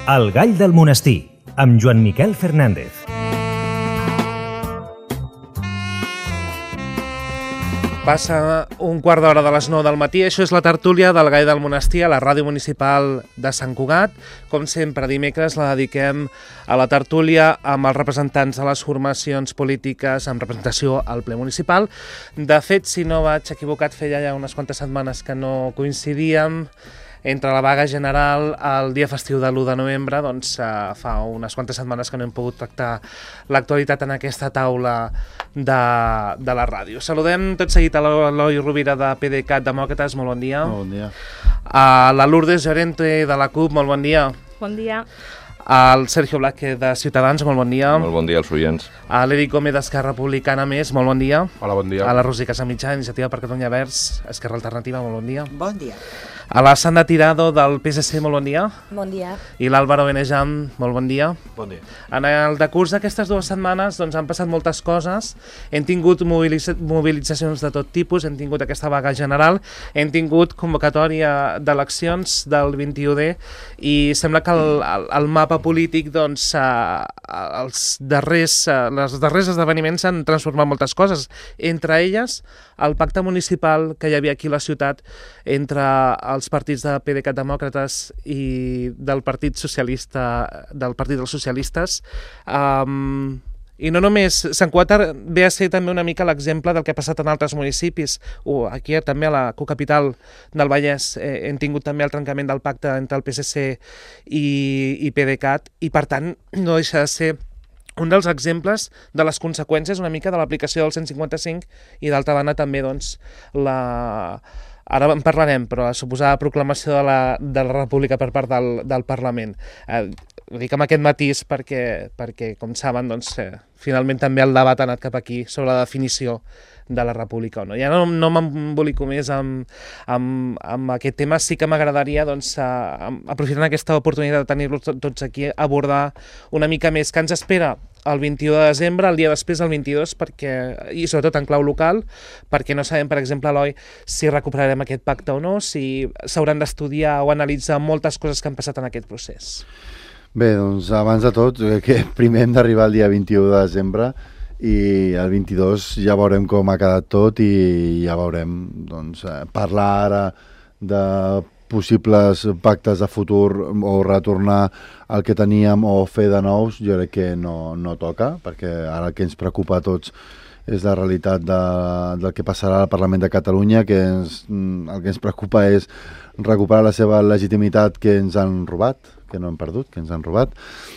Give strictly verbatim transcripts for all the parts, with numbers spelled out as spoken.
El gall del monestir, amb Joan Miquel Fernández. Passa un quart d'hora de les nou del matí. Això és la tertúlia del Gall del Monestir a la Ràdio Municipal de Sant Cugat. Com sempre, dimecres la dediquem a la tertúlia amb els representants de les formacions polítiques amb representació al ple municipal. De fet, si no vaig equivocat, feia ja unes quantes setmanes que no coincidíem. Entre la vaga general, el dia festiu de l'u de novembre, doncs uh, fa unes quantes setmanes que no hem pogut tractar l'actualitat en aquesta taula de, de la ràdio. Saludem tot seguit a l'Eloi Rovira de PDeCAT Demòcrates, molt bon dia. Molt bon dia. A la Lourdes Llorente de la CUP, molt bon dia. Bon dia. Al Sergio Blázquez de Ciutadans, molt bon dia. Molt bon dia als oients. A l'Eric Gómez d'Esquerra Republicana Més, molt bon dia. Hola, bon dia. A la Rosi Casamitjà, Iniciativa per Catalunya Verds, Esquerra Alternativa, molt bon dia. Bon dia. A la Sandra Tirado del P S C, molt bon dia. Bon dia. I l'Àlvaro Benejam, molt bon dia. Bon dia. En el decurs d'aquestes dues setmanes doncs, han passat moltes coses. Hem tingut mobilitza mobilitzacions de tot tipus, hem tingut aquesta vaga general, hem tingut convocatòria d'eleccions del vint-i-u D i sembla que el, el, el mapa polític, doncs, eh, els darrers, eh, els darrers esdeveniments han transformat moltes coses. Entre elles, el pacte municipal que hi havia aquí a la ciutat entre els partits de PDeCAT Demòcrates i del Partit Socialista, del Partit dels Socialistes. Um, I no només, Sant Cugat ve a ser també una mica l'exemple del que ha passat en altres municipis. Uh, aquí també a la cocapital del Vallès eh, hem tingut també el trencament del pacte entre el P S C i, i PDeCAT i per tant no deixa de ser un dels exemples de les conseqüències una mica de l'aplicació del cent cinquanta-cinc i d'altra banda també doncs la... Ara en parlarem, però la suposada proclamació de la, de la República per part del, del Parlament. Eh, ho dic amb aquest matís perquè, perquè com saben, doncs, eh, finalment també el debat ha anat cap aquí sobre la definició de la República o no. Ja no, no m'embolico més amb, amb, amb aquest tema. Sí que m'agradaria, doncs, a, aprofitant aquesta oportunitat de tenir-los tots aquí, abordar una mica més què ens espera el vint-i-u de desembre, el dia després del vint-i-dos, perquè, i sobretot en clau local, perquè no sabem, per exemple, Eloi, si recuperarem aquest pacte o no, si s'hauran d'estudiar o analitzar moltes coses que han passat en aquest procés. Bé, doncs abans de tot, que primer hem d'arribar el dia vint-i-u de desembre i el vint-i-dos ja veurem com ha quedat tot i ja veurem, doncs, parlar ara de possibles pactes de futur o retornar al que teníem o fer de nous, jo crec que no, no toca, perquè ara el que ens preocupa a tots és la realitat de, del que passarà al Parlament de Catalunya, que ens, el que ens preocupa és recuperar la seva legitimitat que ens han robat, que no hem perdut, que ens han robat,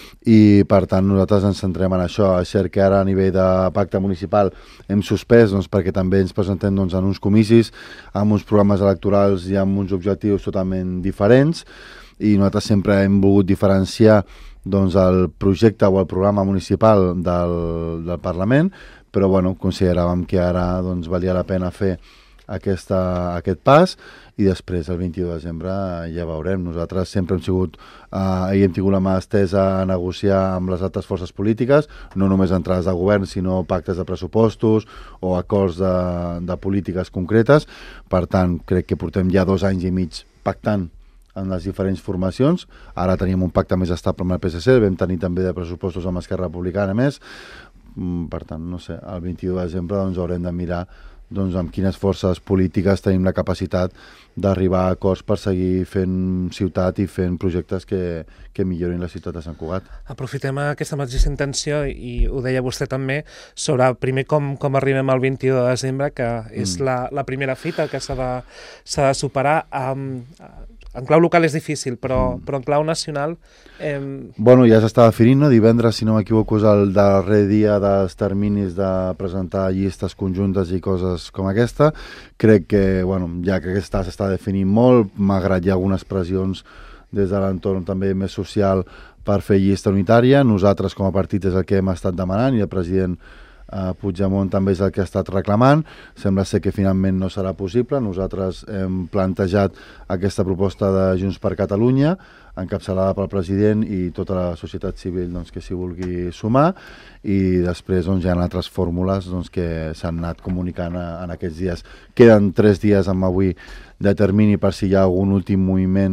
i per tant nosaltres ens centrem en això. És cert que ara a nivell de pacte municipal hem suspès doncs, perquè també ens presentem doncs, en uns comicis, amb uns programes electorals i amb uns objectius totalment diferents i nosaltres sempre hem volgut diferenciar doncs, el projecte o el programa municipal del, del Parlament, però bueno, consideràvem que ara doncs, valia la pena fer aquesta, aquest pas i després el vint-i-u de desembre ja veurem. Nosaltres sempre hem sigut eh, i hem tingut la mà estesa a negociar amb les altres forces polítiques, no només entrades de govern, sinó pactes de pressupostos o acords de, de polítiques concretes. Per tant, crec que portem ja dos anys i mig pactant en les diferents formacions. Ara tenim un pacte més estable amb el P S C, el vam tenir també de pressupostos amb Esquerra Republicana més. Per tant, no sé, el vint-i-u de desembre doncs, haurem de mirar doncs, amb quines forces polítiques tenim la capacitat d'arribar a acords per seguir fent ciutat i fent projectes que, que millorin la ciutat de Sant Cugat. Aprofitem aquesta mateixa intenció, i ho deia vostè també, sobre primer com, com arribem al vint-i-u de desembre, que és mm. la, la primera fita que s'ha de, s'ha de superar. Um, en clau local és difícil, però, mm. però en clau nacional... Eh... Bueno, ja s'està definint, no? Divendres, si no m'equivoco, és el darrer dia dels terminis de presentar llistes conjuntes i coses com aquesta. Crec que, bueno, ja que aquesta s'està definint molt, malgrat hi ha algunes pressions des de l'entorn també més social per fer llista unitària. Nosaltres, com a partit, és el que hem estat demanant i el president Uh, Puigdemont també és el que ha estat reclamant. Sembla ser que finalment no serà possible. Nosaltres hem plantejat aquesta proposta de Junts per Catalunya, encapçalada pel president i tota la societat civil doncs, que s'hi vulgui sumar, i després doncs, hi ha altres fórmules doncs, que s'han anat comunicant a, en aquests dies. Queden tres dies amb avui de termini per si hi ha algun últim moviment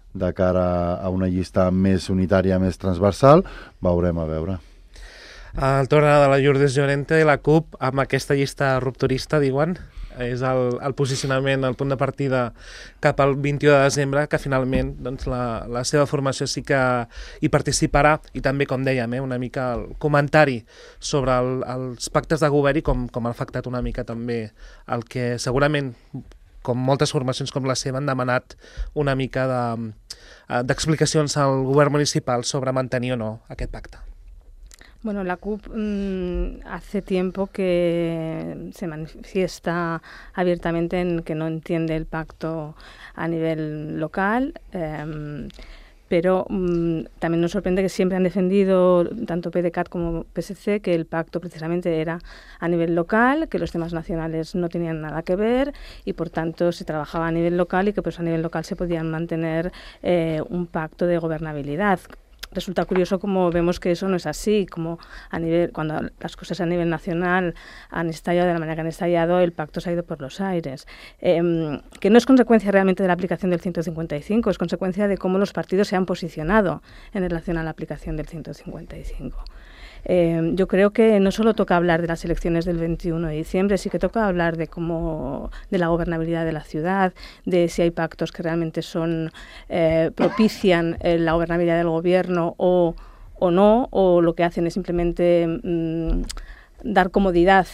de cara a una llista més unitària, més transversal, veurem a veure. El torn de la Lourdes Llorente i la CUP amb aquesta llista rupturista, diuen, és el, el posicionament, el punt de partida cap al vint-i-u de desembre, que finalment doncs, la, la seva formació sí que hi participarà, i també, com dèiem, eh, una mica el comentari sobre el, els pactes de govern i com, com ha afectat una mica també el que segurament, com moltes formacions com la seva, han demanat una mica de, d'explicacions al govern municipal sobre mantenir o no aquest pacte. Bueno, la CUP mmm, hace tiempo que se manifiesta abiertamente en que no entiende el pacto a nivel local, eh, pero mmm, también nos sorprende que siempre han defendido, tanto P D C A T como P S C, que el pacto precisamente era a nivel local, que los temas nacionales no tenían nada que ver y por tanto se trabajaba a nivel local y que pues a nivel local se podían mantener eh, un pacto de gobernabilidad. Resulta curioso como vemos que eso no es así, como a nivel, cuando las cosas a nivel nacional han estallado de la manera que han estallado, el pacto se ha ido por los aires. Eh, que no es consecuencia realmente de la aplicación del ciento cincuenta y cinco, es consecuencia de cómo los partidos se han posicionado en relación a la aplicación del ciento cincuenta y cinco. Eh, yo creo que no solo toca hablar de las elecciones del veintiuno de diciembre, sí que toca hablar de cómo, de la gobernabilidad de la ciudad, de si hay pactos que realmente son eh, propician eh, la gobernabilidad del gobierno o, o no, o lo que hacen es simplemente mmm, dar comodidad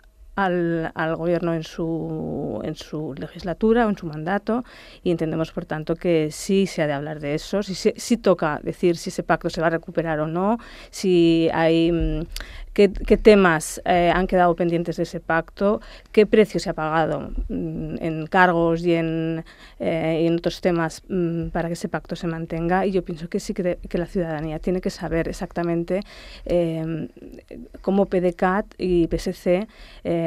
Al, al gobierno en su, en su legislatura o en su mandato, y entendemos por tanto que sí se ha de hablar de eso, sí, sí, sí toca decir si ese pacto se va a recuperar o no, si hay qué, qué temas eh, han quedado pendientes de ese pacto, qué precio se ha pagado mm, en cargos y en, eh, y en otros temas mm, para que ese pacto se mantenga, y yo pienso que sí que, que la ciudadanía tiene que saber exactamente eh, cómo P D C A T y P S C eh,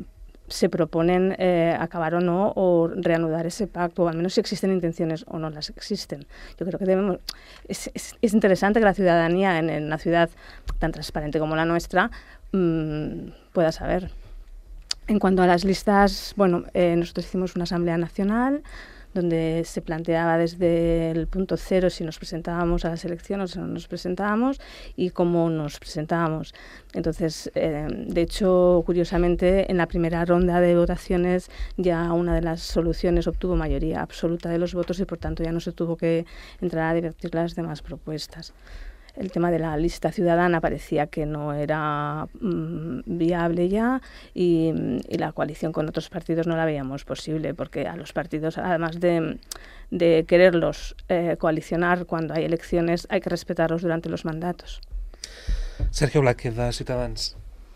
se proponen eh, acabar o no o reanudar ese pacto, o al menos si existen intenciones o no las existen. Yo creo que debemos, es, es, es interesante que la ciudadanía en, en una ciudad tan transparente como la nuestra mmm, pueda saber. En cuanto a las listas, bueno, eh, nosotros hicimos una asamblea nacional donde se planteaba desde el punto cero si nos presentábamos a las elecciones o no nos presentábamos y cómo nos presentábamos. Entonces, eh, de hecho, curiosamente, en la primera ronda de votaciones ya una de las soluciones obtuvo mayoría absoluta de los votos y, por tanto, ya no se tuvo que entrar a debatir las demás propuestas. El tema de la lista ciudadana parecía que no era mmm, viable ya y, y la coalición con otros partidos no la veíamos posible, porque a los partidos, además de, de quererlos eh, coalicionar cuando hay elecciones, hay que respetarlos durante los mandatos. Sergio Blázquez, de Ciutadans.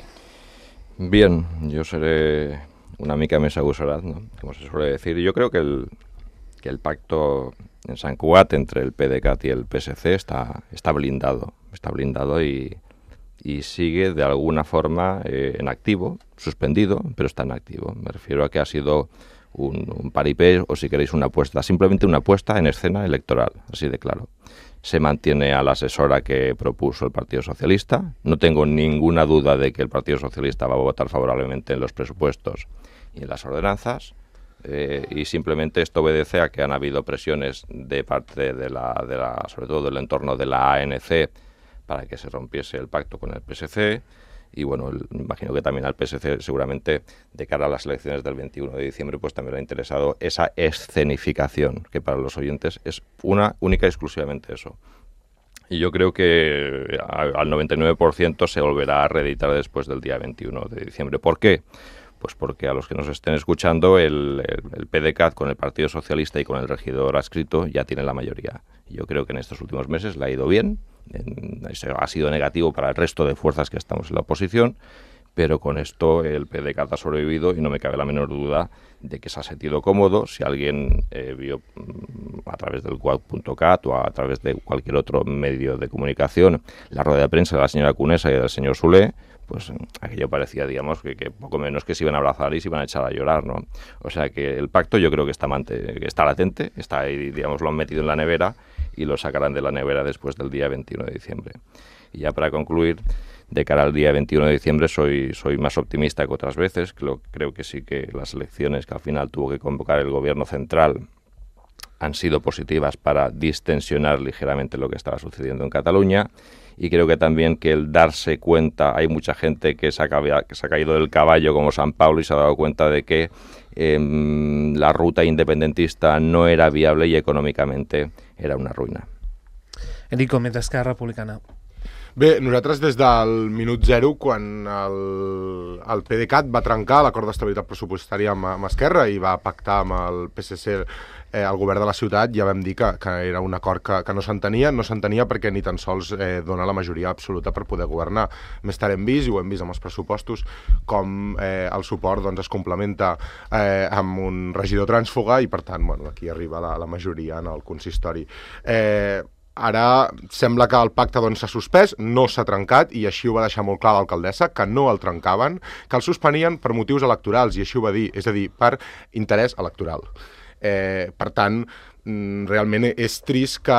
Bien, yo seré una mica més agosarat, ¿no? Como se suele decir. Yo creo que el, que el pacto en Sant Cugat entre el P D C A T y el P S C está, está blindado, está blindado y, y sigue de alguna forma eh, en activo, suspendido, pero está en activo. Me refiero a que ha sido un, un paripé, o si queréis una apuesta, simplemente una puesta en escena electoral, así de claro. Se mantiene a la asesora que propuso el Partido Socialista. No tengo ninguna duda de que el Partido Socialista va a votar favorablemente en los presupuestos y en las ordenanzas. Eh, y simplemente esto obedece a que han habido presiones de parte de la, de la, sobre todo del entorno de la A N C, para que se rompiese el pacto con el P S C, y bueno, el, imagino que también al P S C seguramente de cara a las elecciones del veintiuno de diciembre pues también le ha interesado esa escenificación, que para los oyentes es una única y exclusivamente eso. Y yo creo que al noventa y nueve por ciento se volverá a reeditar después del día veintiuno de diciembre. ¿Por qué? Pues porque a los que nos estén escuchando, el, el, el P D C A T con el Partido Socialista y con el regidor adscrito ya tiene la mayoría. Yo creo que en estos últimos meses le ha ido bien, en, ha sido negativo para el resto de fuerzas que estamos en la oposición, pero con esto el P D C A T ha sobrevivido y no me cabe la menor duda de que se ha sentido cómodo. Si alguien eh, vio a través del cuad punto cat o a través de cualquier otro medio de comunicación la rueda de prensa de la señora Cunesa y del señor Solé, pues aquello parecía, digamos, que, que poco menos que se iban a abrazar y se iban a echar a llorar, ¿no? O sea que el pacto yo creo que está, mante, que está latente, está ahí, digamos, lo han metido en la nevera y lo sacarán de la nevera después del día veintiuno de diciembre. Y ya para concluir, de cara al día veintiuno de diciembre soy, soy más optimista que otras veces. Creo, creo que sí que las elecciones que al final tuvo que convocar el gobierno central han sido positivas para distensionar ligeramente lo que estaba sucediendo en Cataluña. Y creo que también que el darse cuenta, hay mucha gente que se ha, que se ha caído del caballo como San Pablo y se ha dado cuenta de que eh, la ruta independentista no era viable y econòmicamente era una ruïna. Enrico, mentre Esquerra Republicana. Bé, nosaltres des del minut zero, quan el, el PDeCAT va trencar l'acord d'estabilitat pressupostària amb, amb Esquerra i va pactar amb el P S C eh, el govern de la ciutat, ja vam dir que, que era un acord que, que no s'entenia, no s'entenia perquè ni tan sols eh, dona la majoria absoluta per poder governar. Més tard hem vist, i ho hem vist amb els pressupostos, com eh, el suport doncs, es complementa eh, amb un regidor trànsfuga i, per tant, bueno, aquí arriba la, la majoria en el consistori. Eh, Ara sembla que el pacte doncs, s'ha suspès, no s'ha trencat, i així ho va deixar molt clar l'alcaldessa, que no el trencaven, que el suspenien per motius electorals, i així ho va dir, és a dir, per interès electoral. Eh, per tant, realment és trist que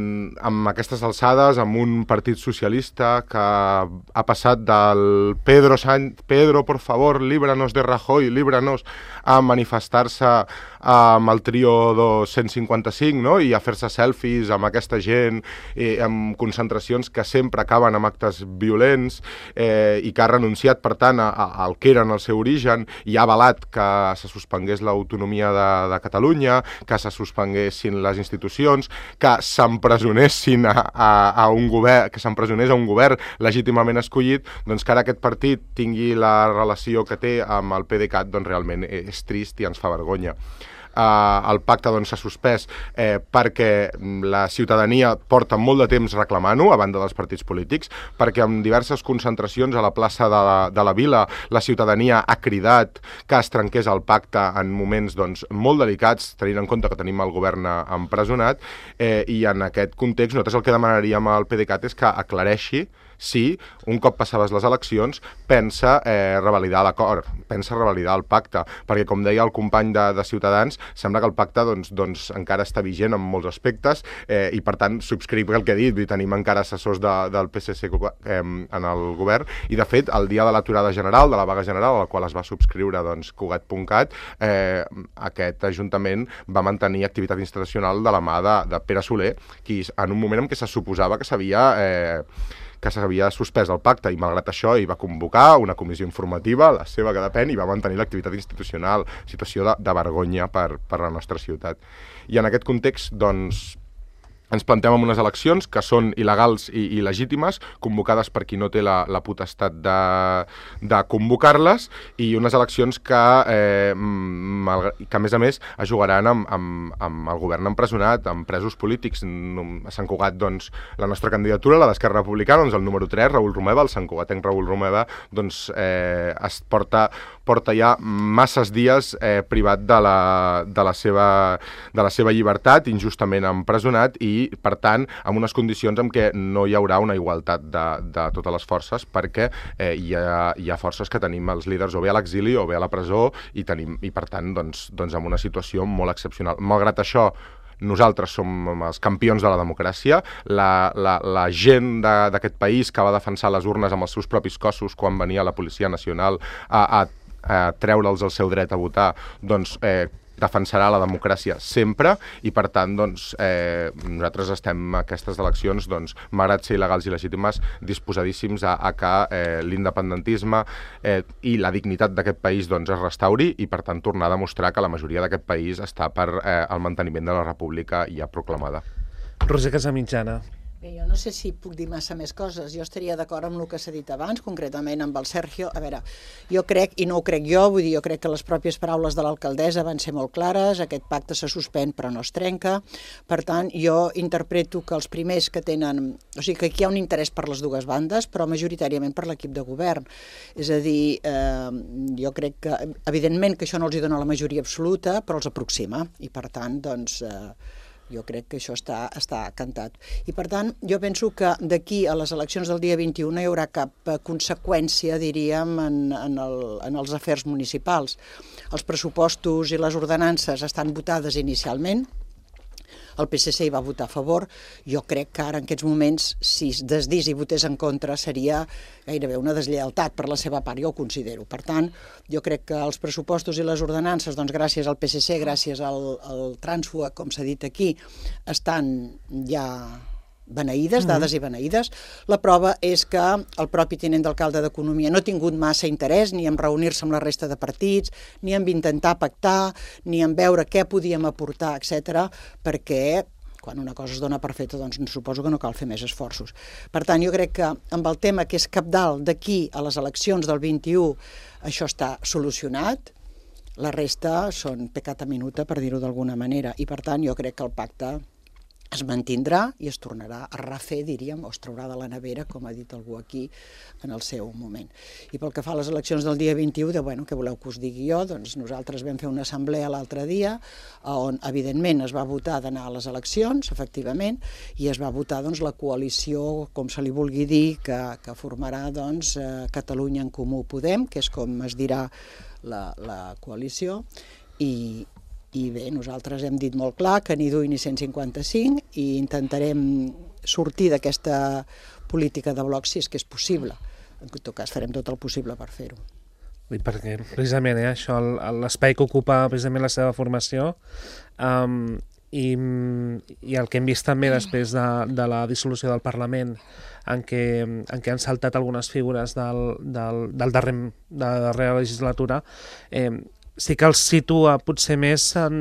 amb aquestes alçades, amb un partit socialista que ha passat del Pedro, San... Pedro, por favor, líbranos de Rajoy, líbranos, a manifestar-se amb el trio dos cent cinquanta-cinc, no? I a fer-se selfies amb aquesta gent, eh, amb concentracions que sempre acaben amb actes violents, eh, i que ha renunciat, per tant, a, a, al que era en el seu origen, i ha avalat que se suspengués l'autonomia de, de Catalunya, que se suspenguessin les institucions, que s'empresonessin a, a, a un govern, que s'empresonés a un govern legítimament escollit, doncs que ara aquest partit tingui la relació que té amb el PDeCAT, doncs realment és trist i ens fa vergonya. Uh, el pacte doncs, s'ha suspès eh, perquè la ciutadania porta molt de temps reclamant-ho, a banda dels partits polítics, perquè en diverses concentracions a la plaça de la, de la Vila la ciutadania ha cridat que es trenqués el pacte en moments doncs, molt delicats, tenint en compte que tenim el govern empresonat, eh, i en aquest context nosaltres el que demanaríem al PDeCAT és que aclareixi si, un cop passades les eleccions, pensa eh, revalidar l'acord, pensa revalidar el pacte, perquè, com deia el company de, de Ciutadans, sembla que el pacte doncs, doncs, encara està vigent en molts aspectes, eh, i, per tant, subscric el que he dit, i tenim encara assessors de, del P S C eh, en el govern, i, de fet, el dia de l'aturada general, de la vaga general, a la qual es va subscriure doncs, Cugat punt cat, eh, aquest ajuntament va mantenir activitat institucional de la mà de, de Pere Soler, qui, en un moment en què se suposava que s'havia... Eh, que s'havia suspès el pacte, i malgrat això hi va convocar una comissió informativa, la seva que depèn, i va mantenir l'activitat institucional, situació de, de vergonya per, per la nostra ciutat. I en aquest context, doncs, ens plantem en unes eleccions que són il·legals i il·legítimes, convocades per qui no té la, la potestat de, de convocar-les, i unes eleccions que, eh, que, a més a més, es jugaran amb, amb, amb el govern empresonat, amb presos polítics. A Sant Cugat, doncs, la nostra candidatura, la d'Esquerra Republicana, doncs el número tres, Raül Romeva, el Sant Cugatenc Raül Romeva, doncs, eh, es porta, porta ja masses dies eh, privat de la, de, la seva, de la seva llibertat, injustament empresonat, i per tant, amb unes condicions en què no hi haurà una igualtat de, de totes les forces, perquè eh, hi, ha, hi ha forces que tenim els líders o bé a l'exili o bé a la presó, i, tenim, i per tant, doncs, doncs amb una situació molt excepcional. Malgrat això, nosaltres som els campions de la democràcia, la, la, la gent d'aquest país que va defensar les urnes amb els seus propis cossos quan venia la Policia Nacional a, a, a treure'ls el seu dret a votar, doncs eh, defensarà la democràcia sempre, i per tant doncs, eh, nosaltres estem a aquestes eleccions, doncs, malgrat ser il·legals i legítimes, disposadíssims a, a que eh, l'independentisme eh, i la dignitat d'aquest país doncs, es restauri, i per tant tornar a demostrar que la majoria d'aquest país està per eh, el manteniment de la república ja proclamada. Roser Casamitjana. Bé, jo no sé si puc dir massa més coses. Jo estaria d'acord amb el que s'ha dit abans, concretament amb el Sergio. A veure, jo crec, i no ho crec jo, vull dir, jo crec que les pròpies paraules de l'alcaldessa van ser molt clares, aquest pacte se suspèn però no es trenca. Per tant, jo interpreto que els primers que tenen... O sigui, que aquí hi ha un interès per les dues bandes, però majoritàriament per l'equip de govern. És a dir, eh, jo crec que, evidentment, que això no els hi dona la majoria absoluta, però els aproxima. I per tant, doncs... Eh, jo crec que això està, està cantat. I per tant, jo penso que d'aquí a les eleccions del dia vint-i-u no hi haurà cap conseqüència, diríem, en, en, el, en els afers municipals. Els pressupostos i les ordenances estan votades inicialment, el P S C hi va votar a favor. Jo crec que ara en aquests moments, si es desdís i votés en contra, seria gairebé una deslleialtat per la seva part, jo ho considero. Per tant, jo crec que els pressupostos i les ordenances, doncs gràcies al P S C, gràcies al, al Transfuga, com s'ha dit aquí, estan ja beneïdes, dades i beneïdes. La prova és que el propi tinent d'alcalde d'Economia no ha tingut massa interès ni en reunir-se amb la resta de partits, ni en intentar pactar, ni en veure què podíem aportar, etcètera, perquè quan una cosa es dona per feta, doncs suposo que no cal fer més esforços. Per tant, jo crec que amb el tema que és cabdal d'aquí a les eleccions del vint-i-u, això està solucionat, la resta són pecata minuta, per dir-ho d'alguna manera, i per tant jo crec que el pacte es mantindrà i es tornarà a refer, diríem, o es traurà de la nevera, com ha dit algú aquí, en el seu moment. I pel que fa a les eleccions del dia vint-i-u, de, bueno, què voleu que us digui jo? Doncs nosaltres vam fer una assemblea l'altre dia, on evidentment es va votar d'anar a les eleccions, efectivament, i es va votar doncs, la coalició, com se li vulgui dir, que, que formarà doncs, eh, Catalunya en Comú Podem, que és com es dirà la, la coalició, i I bé, nosaltres hem dit molt clar que ni dui ni cent cinquanta-cinc i intentarem sortir d'aquesta política de blocs si és que és possible. En tot cas, farem tot el possible per fer-ho. I perquè precisament eh, això, l'espai que ocupa precisament la seva formació, um, i, i el que hem vist també després de, de la dissolució del Parlament, en què, en què han saltat algunes figures del, del, del darrer, de la darrera legislatura, eh, sí que els situa potser més en,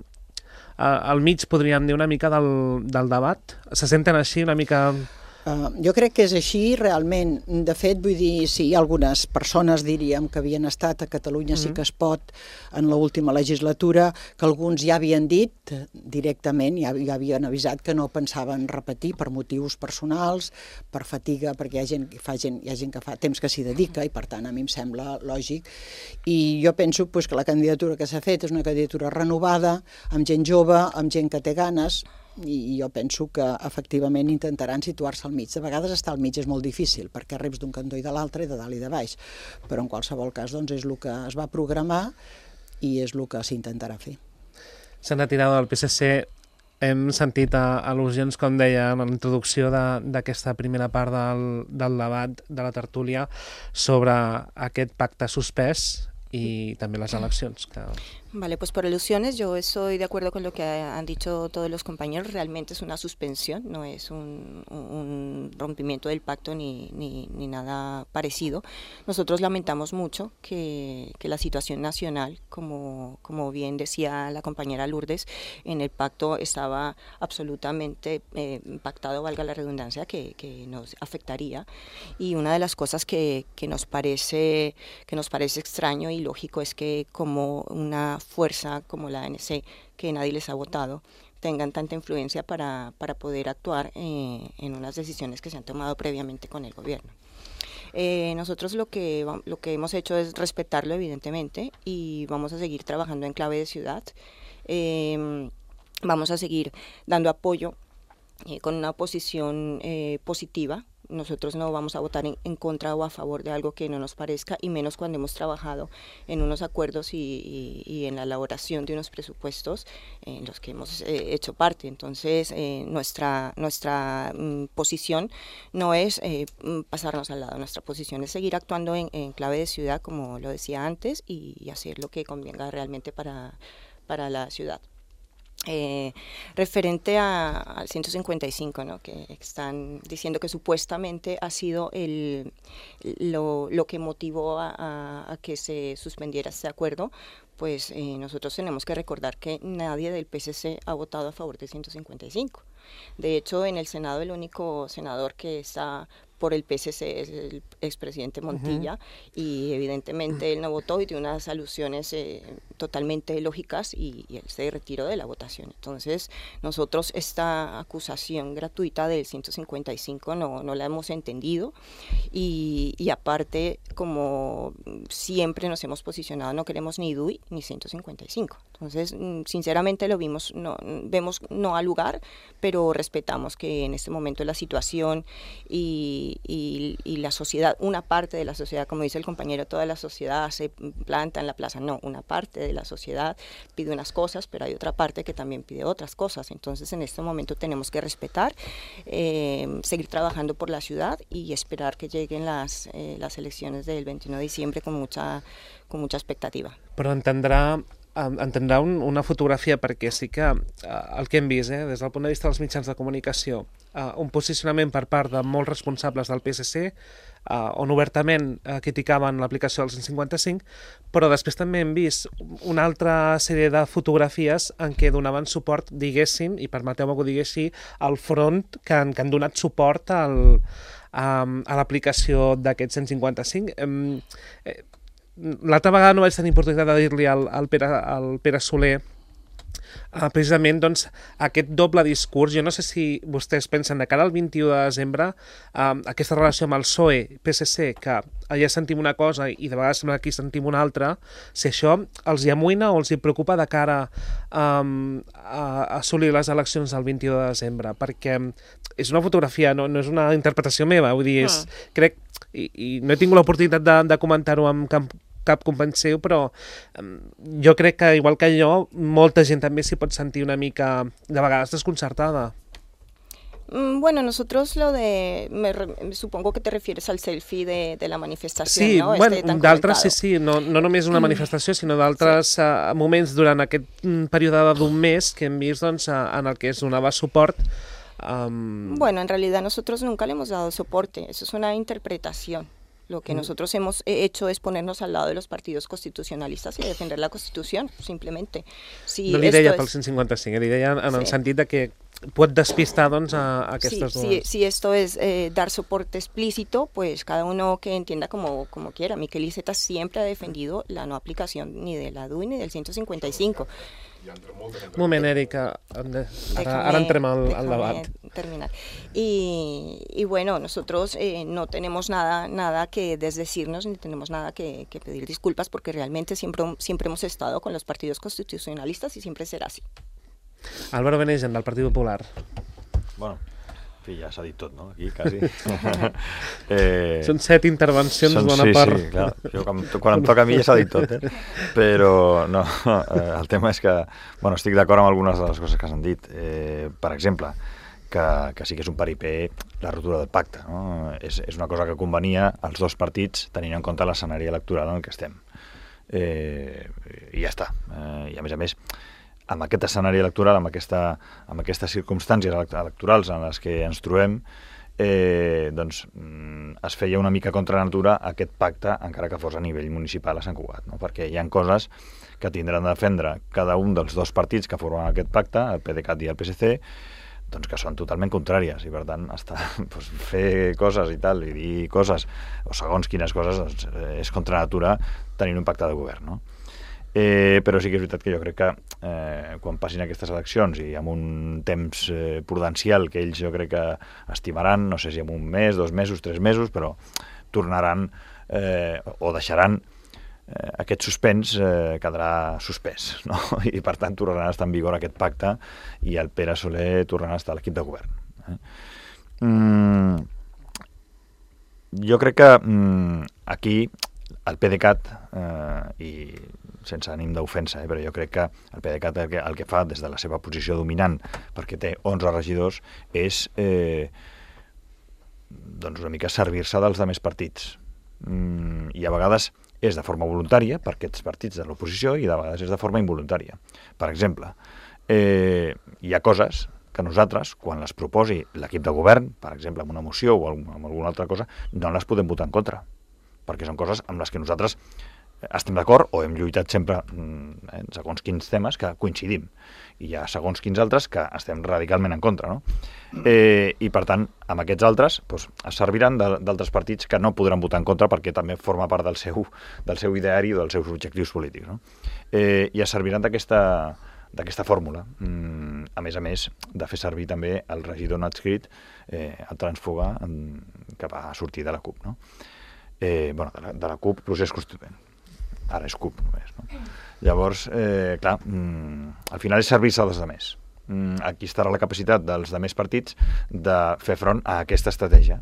a, al mig, podríem dir, una mica del, del debat. Se senten així una mica... Uh, jo crec que és així, realment. De fet, vull dir, sí, hi ha algunes persones, diríem, que havien estat a Catalunya mm-hmm. sí que es pot en l'última legislatura, que alguns ja havien dit directament, ja, ja havien avisat que no pensaven repetir per motius personals, per fatiga, perquè hi ha gent, fa gent, hi ha gent que fa temps que s'hi dedica i, per tant, a mi em sembla lògic. I jo penso pues, que la candidatura que s'ha fet és una candidatura renovada, amb gent jove, amb gent que té ganes, i jo penso que efectivament intentaran situar-se al mig. De vegades estar al mig és molt difícil perquè reps d'un cantó i de l'altre i de dalt i de baix, però en qualsevol cas doncs, és el que es va programar i és el que s'intentarà fer. S'han retirat del P S C, hem sentit al·lusions, com deia en la introducció d'aquesta primera part del, del debat de la tertúlia sobre aquest pacte suspès y también las elecciones. Claro. Vale, pues por alusiones yo estoy de acuerdo con lo que han dicho todos los compañeros. Realmente es una suspensión, no es un, un rompimiento del pacto ni, ni, ni nada parecido. Nosotros lamentamos mucho que, que la situación nacional, como, como bien decía la compañera Lourdes, en el pacto estaba absolutamente eh, pactado, valga la redundancia, que, que nos afectaría. Y una de las cosas que, que, nos parece, que nos parece extraño y lógico es que como una fuerza como la A N C, que nadie les ha votado, tengan tanta influencia para, para poder actuar eh, en unas decisiones que se han tomado previamente con el gobierno. Eh, nosotros lo que, lo que hemos hecho es respetarlo, evidentemente, y vamos a seguir trabajando en clave de ciudad. Eh, vamos a seguir dando apoyo eh, con una posición eh, positiva. Nosotros no vamos a votar en, en contra o a favor de algo que no nos parezca, y menos cuando hemos trabajado en unos acuerdos y, y, y en la elaboración de unos presupuestos en los que hemos eh, hecho parte. Entonces, eh, nuestra, nuestra mm, posición no es eh, pasarnos al lado, nuestra posición es seguir actuando en, en clave de ciudad, como lo decía antes, y, y hacer lo que convenga realmente para, para la ciudad. Eh, referente a, al ciento cincuenta y cinco, ¿no? Que están diciendo que supuestamente ha sido el, lo, lo que motivó a, a, a que se suspendiera este acuerdo, pues eh, nosotros tenemos que recordar que nadie del P S C ha votado a favor del ciento cincuenta y cinco. De hecho, en el Senado el único senador que está por el P S C es el expresidente Montilla, uh-huh. y evidentemente él no votó y dio unas alusiones eh, totalmente lógicas y, y él se retiró de la votación. Entonces nosotros esta acusación gratuita del ciento cincuenta y cinco no, no la hemos entendido, y, y aparte, como siempre nos hemos posicionado, no queremos ni D U I ni ciento cincuenta y cinco. Entonces sinceramente lo vimos, no, vemos no al lugar, pero respetamos que en este momento la situación y y, y, y la sociedad, una parte de la sociedad, como dice el compañero, toda la sociedad se planta en la plaza. No, una parte de la sociedad pide unas cosas, pero hay otra parte que también pide otras cosas. Entonces, en este momento tenemos que respetar, eh, seguir trabajando por la ciudad y esperar que lleguen las, eh, las elecciones del veintiuno de diciembre con mucha, con mucha expectativa. Però entendrà entendrà un, una fotografia, perquè sí que eh, el que hem vist, eh, des del punt de vista dels mitjans de comunicació, eh, un posicionament per part de molts responsables del P S C, eh, on obertament eh, criticaven l'aplicació del cent cinquanta-cinc, però després també hem vist una altra sèrie de fotografies en què donaven suport, diguéssim, i permeteu-me que ho digui així, al front que han, que han donat suport al, a, a l'aplicació d'aquest cent cinquanta-cinc. Eh, eh, L'altra vegada no vaig tenir oportunitat de dir-li al, al, Pere, al Pere Soler uh, precisament doncs, aquest doble discurs. Jo no sé si vostès pensen de cara al vint-i-u de desembre uh, aquesta relació amb el P S O E, P S C, que allà sentim una cosa i de vegades sembla que aquí sentim una altra, si això els hi amoïna o els hi preocupa de cara um, a assolir les eleccions del vint-i-u de desembre, perquè és una fotografia, no, no és una interpretació meva, vull dir, és, mm. crec, i, i no he tingut l'oportunitat de, de comentar-ho amb cap, cap company seu, però um, jo crec que, igual que jo, molta gent també s'hi pot sentir una mica, de vegades, desconcertada. Bueno, nosotros lo de, me, me supongo que te refieres al selfie de, de la manifestación, sí, ¿no? Bueno, este d'altres sí, sí, no, no només una manifestació, sinó d'altres sí. uh, moments durant aquest període d'un mes que hem vist doncs, uh, en el que es donava suport. Um... Bueno, en realidad nosotros nunca le hemos dado soporte, eso es una interpretación. Lo que nosotros hemos hecho es ponernos al lado de los partidos constitucionalistas y defender la Constitución, simplemente. Si no li deia es... pel cent cinquanta-cinc, li deia en sí. el sentit de que pot despistar doncs, a, a aquestes sí, dues. Sí, si esto es eh, dar soporte explícito, pues cada uno que entienda como, como quiera. Miquel Iceta siempre ha defendido la no aplicación ni de la D U I ni del ciento cincuenta y cinco. Un moment, Erika, ara, ara entrem al, al debat. Terminar. Y, y bueno, nosotros eh, no tenemos nada, nada que desdecirnos ni tenemos nada que, que pedir disculpas porque realmente siempre, siempre hemos estado con los partidos constitucionalistas y siempre será así. Álvaro Benegen, del Partit Popular. Bueno, en fi, ja s'ha dit tot, no? Aquí, quasi. eh, Són set intervencions són, bona sí, part. Sí, clar. Jo, quan em toca a mi ja s'ha dit tot, eh? Però no, eh, el tema és que, bueno, estic d'acord amb algunes de les coses que s'han dit. Eh, per exemple, que, que sí que és un paripé la ruptura del pacte, no? És, és una cosa que convenia als dos partits tenint en compte l'escenari electoral en el que estem. Eh, I ja està. Eh, I a més a més, amb aquest escenari electoral, amb, aquesta, amb aquestes circumstàncies electorals en les que ens trobem, eh, doncs es feia una mica contra natura aquest pacte, encara que fos a nivell municipal a Sant Cugat, no? Perquè hi ha coses que tindran de defendre cada un dels dos partits que formen aquest pacte, el PDeCAT i el P S C, doncs que són totalment contràries, i per tant està, doncs, fer coses i tal, i dir coses, o segons quines coses, doncs, és contra natura tenir un pacte de govern, no? Eh, però sí que és veritat que jo crec que eh, quan passin aquestes eleccions i amb un temps eh, prudencial que ells jo crec que estimaran, no sé si en un mes, dos mesos, tres mesos, però tornaran eh, o deixaran eh, aquest suspens eh, quedarà suspès, no? I per tant tornarà a estar en vigor aquest pacte i el Pere Soler tornarà a estar a l'equip de govern. Eh? Mm, jo crec que mm, aquí el PDeCAT eh, i sense ànim d'ofensa, eh, però jo crec que el PDeCAT el que, el que fa des de la seva posició dominant, perquè té onze regidors, és eh, doncs una mica servir-se dels altres partits. Mm, I a vegades és de forma voluntària per aquests partits de l'oposició i de vegades és de forma involuntària. Per exemple, eh, hi ha coses que nosaltres, quan les proposi l'equip de govern, per exemple, amb una moció o amb alguna altra cosa, no les podem votar en contra, perquè són coses amb les que nosaltres estem d'acord o hem lluitat sempre eh, segons quins temes que coincidim, i hi ha segons quins altres que estem radicalment en contra, no? Eh, i per tant, amb aquests altres doncs, es serviran d'altres partits que no podran votar en contra perquè també forma part del seu, del seu ideari o dels seus objectius polítics, no? Eh, i es serviran d'aquesta d'aquesta fórmula, mm, a més a més de fer servir també el regidor no adscrit, eh, el Transfuga, que va sortir de la CUP, no? Eh, bueno, de la, de la CUP, procés constituent. Ara és CUP només, no? Llavors, eh, clar, mm, al final és servir-se dels altres. Mm, aquí estarà la capacitat dels altres partits de fer front a aquesta estratègia, perquè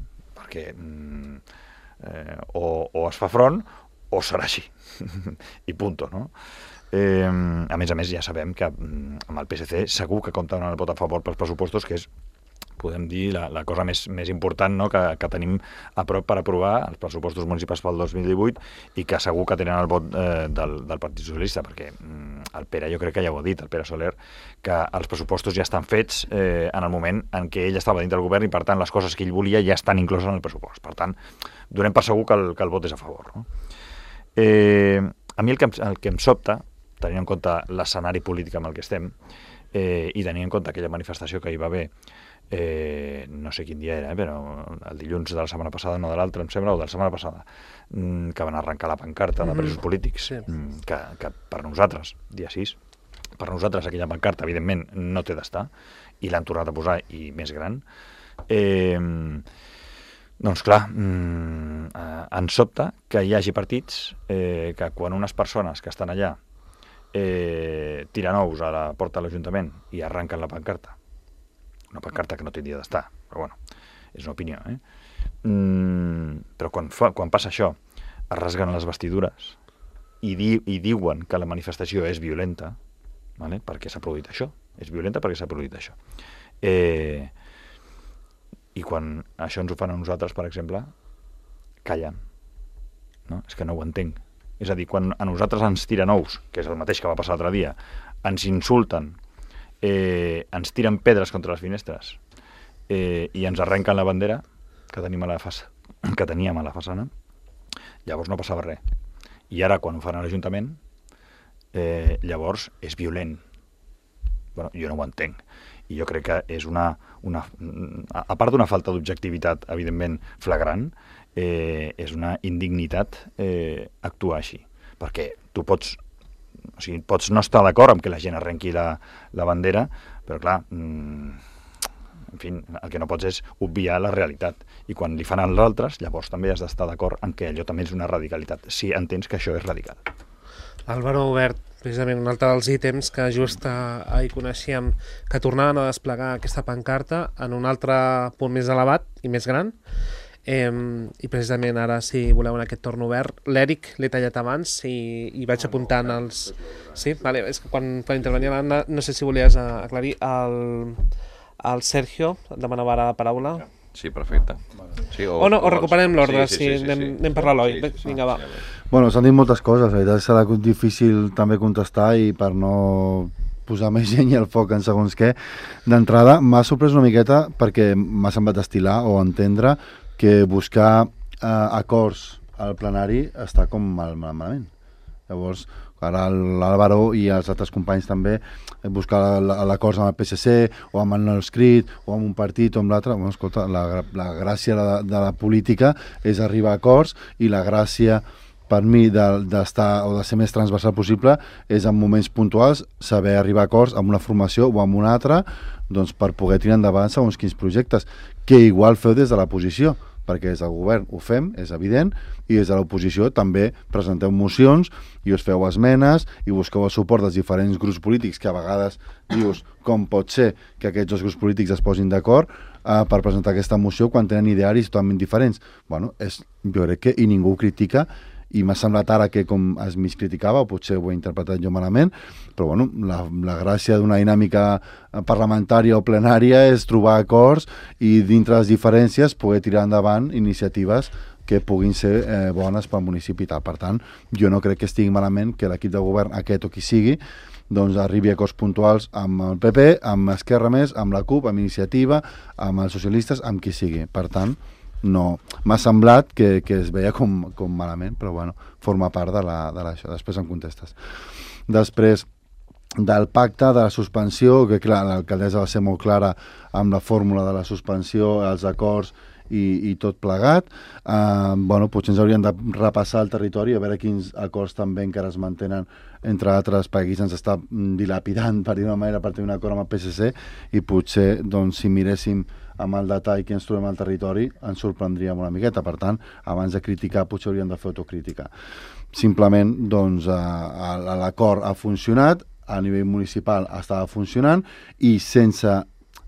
perquè mm, eh, o, o es fa front o serà així, i punto, no? Eh, a més a més, ja sabem que mm, amb el P S C segur que compta amb el vot a favor pels pressupostos, que és, podem dir, la, la cosa més, més important, no?, que, que tenim a prop per aprovar els pressupostos municipals pel dos mil divuit i que segur que tenen el vot eh, del, del Partit Socialista, perquè mm, el Pere, jo crec que ja ho ha dit, el Pere Soler, que els pressupostos ja estan fets eh, en el moment en què ell estava dintre del govern i, per tant, les coses que ell volia ja estan incloses en el pressupost. Per tant, donem per segur que el, que el vot és a favor, no? Eh, a mi el que, em, el que em sobta, tenint en compte l'escenari polític amb el que estem, eh, i tenint en compte aquella manifestació que hi va haver, eh, no sé quin dia era, eh, però el dilluns de la setmana passada, no de l'altra, em sembla, o de la setmana passada, mm, que van arrencar la pancarta de presos polítics, sí. mm, que, que per nosaltres, dia sis, per nosaltres aquella pancarta, evidentment, no té d'estar, i l'han tornat a posar, i més gran. Eh, doncs clar, mm, eh, ens sobta que hi hagi partits eh, que quan unes persones que estan allà eh, tiren ous a la porta de l'Ajuntament i arrenquen la pancarta, una pancarta que no tindria d'estar, però bueno, és una opinió, eh? Mm, però quan, fa, quan passa això, es rasguen les vestidures i, di, i diuen que la manifestació és violenta, vale? Perquè s'ha produït això, és violenta perquè s'ha produït això. Eh, I quan això ens ho fan a nosaltres, per exemple, callen. No? És que no ho entenc. És a dir, quan a nosaltres ens tiren ous, que és el mateix que va passar l'altre dia, ens insulten, Eh, ens tiren pedres contra les finestres eh, i ens arrenquen la bandera que tenim a la façana, que teníem a la façana, llavors no passava res. I ara, quan ho fan a l'Ajuntament, eh, llavors és violent. Bueno, jo no ho entenc. I jo crec que és una... una a part d'una falta d'objectivitat, evidentment, flagrant, eh, és una indignitat eh, actuar així. Perquè tu pots... O sigui, pots no estar d'acord amb que la gent arrenqui la, la bandera, però clar, mmm, en fi, el que no pots és obviar la realitat. I quan li fan als altres, llavors també has d'estar d'acord en que allò també és una radicalitat, si entens que això és radical. Álvaro Obert, precisament un altre dels ítems que just ahir coneixíem que tornaven a desplegar aquesta pancarta en un altre punt més elevat i més gran. Eh, i precisament ara, si voleu, en aquest torn obert, l'Eric l'he tallat abans i, i vaig apuntant els... Sí? Vale, és que quan, quan intervenia l'Anna, no sé si volies aclarir, el, el Sergio demanava ara la paraula. Sí, perfecte. Sí, o, o no, o recuperem l'ordre, sí, si sí, sí, sí, anem, sí. anem per l'Eloi. Sí, sí, Vinga, va. sí, sí. Bueno, s'han dit moltes coses, la veritat serà difícil també contestar i per no posar més gent i el foc en segons què. D'entrada, m'ha sorprès una miqueta perquè m'ha semblat estilar o entendre que buscar eh, acords al plenari està com mal, mal, malament. Llavors, ara l'Álvaro i els altres companys també buscar l'acord amb el P S C o amb el no escrit o amb un partit o amb l'altre. Bueno, escolta, la, la gràcia de, de la política és arribar a acords i la gràcia per mi d'estar o de ser més transversal possible és en moments puntuals saber arribar a acords amb una formació o amb una altra, doncs per poder tirar endavant segons quins projectes, que igual feu des de la posició, perquè des del govern ho fem, és evident, i des de l'oposició també presenteu mocions i us feu esmenes i busqueu el suport dels diferents grups polítics que a vegades dius com pot ser que aquests dos grups polítics es posin d'acord eh, per presentar aquesta moció quan tenen idearis totalment diferents. Bueno, és, jo crec que i ningú ho critica i m'ha semblat ara que com es mig criticava, o potser ho he interpretat jo malament, però bueno, la, la gràcia d'una dinàmica parlamentària o plenària és trobar acords i dintre les diferències poder tirar endavant iniciatives que puguin ser eh, bones pel municipi i tal. Per tant, jo no crec que estigui malament que l'equip de govern, aquest o qui sigui, doncs arribi a acords puntuals amb el P P, amb Esquerra Més, amb la CUP, amb Iniciativa, amb els socialistes, amb qui sigui. Per tant, no, m'ha semblat que, que es veia com, com malament, però bueno, forma part de, la, de la, això. Després em contestes. Després del pacte de la suspensió, que clar, l'alcaldessa va ser molt clara amb la fórmula de la suspensió, els acords i, i tot plegat. Eh, bueno, potser ens hauríem de repassar el territori a veure quins acords també encara es mantenen, entre altres, perquè aquí se'ns està dilapidant, per dir una manera, per tenir un acord amb el P S C, i potser, doncs, si miréssim amb el detall que ens trobem al territori, ens sorprendríem una miqueta. Per tant, abans de criticar, potser hauríem de fer autocrítica. Simplement, doncs, l'acord ha funcionat, a nivell municipal estava funcionant, i sense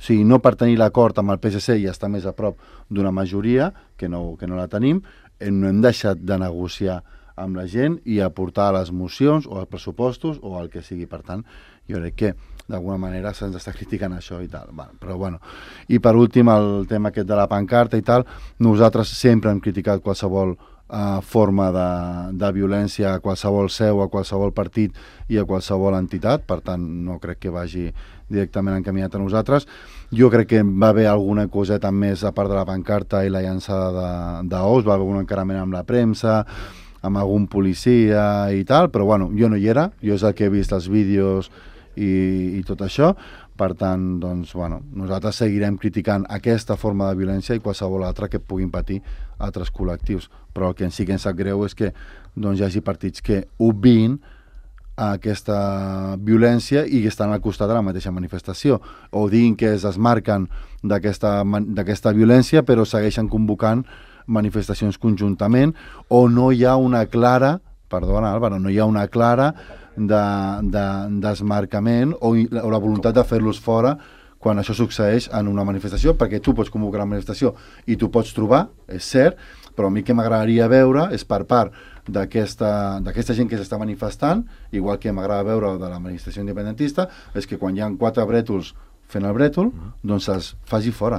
sigui, no per tenir l'acord amb el P S C i estar més a prop d'una majoria, que no, que no la tenim, no hem deixat de negociar amb la gent i aportar les mocions o els pressupostos o el que sigui. Per tant, jo crec que d'alguna manera se'ns està criticant això i tal. Bueno, però bueno. I per últim, el tema aquest de la pancarta i tal, nosaltres sempre hem criticat qualsevol uh, forma de, de violència a qualsevol seu, a qualsevol partit i a qualsevol entitat, per tant no crec que vagi directament encaminat a nosaltres. Jo crec que va haver alguna coseta més a part de la pancarta i la llançada d'ous, va haver un encarament amb la premsa, amb algun policia i tal, però bueno, jo no hi era, jo és el que he vist els vídeos i, i tot això, per tant, doncs, bueno, nosaltres seguirem criticant aquesta forma de violència i qualsevol altra que puguin patir altres col·lectius, però el que sí que ens sap greu és que doncs, hi hagi partits que obviïn aquesta violència i que estan al costat de la mateixa manifestació, o diguin que es desmarquen d'aquesta violència però segueixen convocant manifestacions conjuntament, o no hi ha una clara, perdona Álvaro, no hi ha una clara de, de desmarcament o, o la voluntat de fer-los fora quan això succeeix en una manifestació, perquè tu pots convocar una manifestació i tu pots trobar, és cert, però a mi que m'agradaria veure és per part d'aquesta d'aquesta gent que s'està manifestant, igual que m'agrada veure de la manifestació independentista, és que quan hi ha quatre brètols fent el brètol, doncs se'ls faci fora.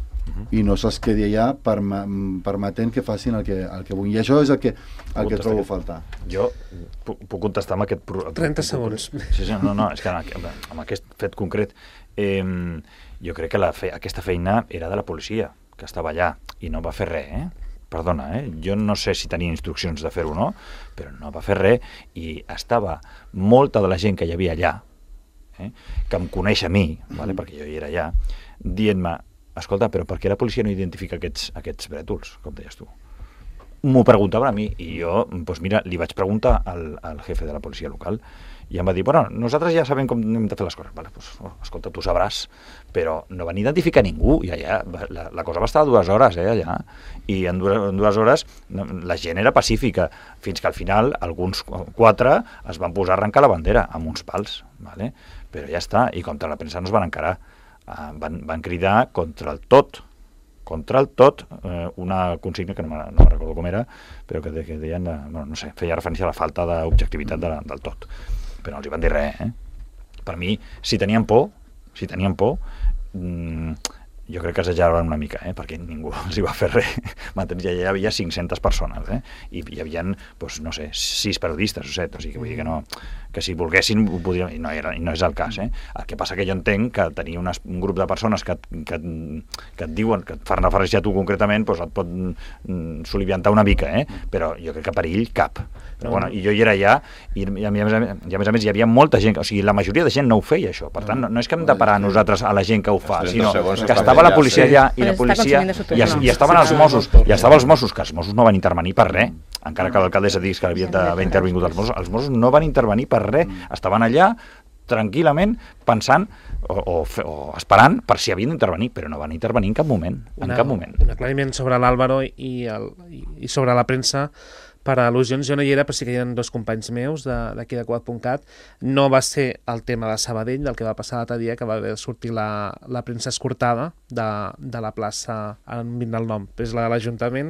I no se'ls quedi allà permetent que facin el que, el que vulguin. I això és el que, el que trobo a faltar. Jo puc, puc contestar amb aquest... trenta segons. Sí, sí, no, no, és que amb aquest fet concret eh, jo crec que la fe, aquesta feina era de la policia, que estava allà, i no va fer res, eh? Perdona, eh? Jo no sé si tenia instruccions de fer-ho o no, però no va fer res, i estava molta de la gent que hi havia allà, eh? Que em coneix a mi, vale? Perquè jo hi era allà, dient-me, escolta, però per què la policia no identifica aquests, aquests brètols, com deies tu? M'ho preguntaven a mi, i jo, doncs mira, li vaig preguntar al, al jefe de la policia local, i em va dir, bueno, nosaltres ja sabem com hem de fer les coses. Vale, pues, oh, escolta, tu sabràs, però no van identificar ningú, i allà, la, la cosa va estar dues hores, eh, allà, i en dues, en dues hores la gent era pacífica, fins que al final alguns quatre es van posar a arrencar la bandera amb uns pals, vale? Però ja està, i contra la premsa no es van encarar. Uh, van, van cridar contra el tot, contra el tot, eh, una consigna que no me, no me recordo com era, però que, que deien, no, no sé, feia referència a la falta d'objectivitat de, del tot. Però no els hi van dir res, eh? Per mi, si tenien por, si tenien por, mmm, jo crec que exageraven una mica, eh? Perquè ningú els hi va fer res. M'entens? Ja hi havia cinc-centes persones, eh? I hi havia, doncs, no sé, sis periodistes o set, o sigui, que vull dir que no... que si volguessin ho podrien... I no, era, i no és el cas, eh? El que passa que jo entenc que tenir unes, un grup de persones que, que, que et diuen, que et fan referència a tu concretament, doncs et pot mm, soliviantar una mica, eh? Però jo crec que perill cap. Però, bueno, i jo hi era allà, i, i, a, més a, més, i a més a més hi havia molta gent, o sigui, la majoria de gent no ho feia, això. Per tant, no, no és que hem de parar nosaltres a la gent que ho fa, sinó que estava la policia allà, i la policia... I, i estaven els Mossos, i estaven els Mossos, que els Mossos no van intervenir per res, encara que l'alcaldessa digués que havien d'haver intervingut els Mossos, els Mossos no van intervenir per res, estaven allà tranquil·lament pensant o, o, o esperant per si havien d'intervenir, però no van intervenir en cap moment, en una, cap moment. Un aclariment sobre l'Álvaro i, el, i, i sobre la premsa. Per al·lusions jo no hi era, però sí que hi ha dos companys meus d'aquí de, de quad punt cat. No va ser el tema de Sabadell, del que va passar l'altre dia, que va haver de sortir la, la premsa escortada de, de la plaça, en vint del nom, és la de l'Ajuntament.